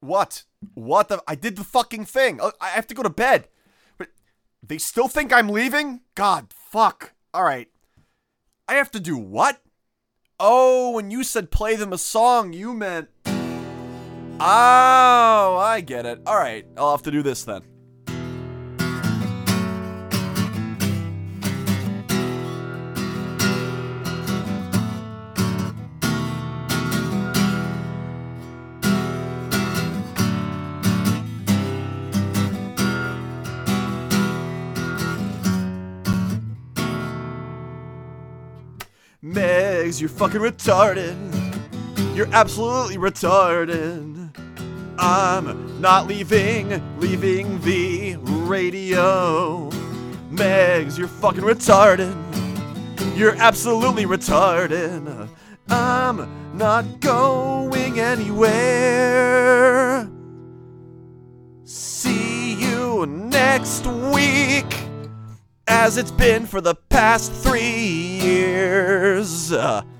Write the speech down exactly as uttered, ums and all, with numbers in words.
What? What the? I did the fucking thing. I I have to go to bed. But they still think I'm leaving? God, fuck. Alright. I have to do what? Oh, when you said play them a song, you meant... Oh, I get it. Alright, I'll have to do this then. Megs, you're fucking retarded. You're absolutely retarded. I'm not leaving, leaving the radio. Megs, you're fucking retarded. You're absolutely retarded. I'm not going anywhere. See you next week, as it's been for the past three years. Uh,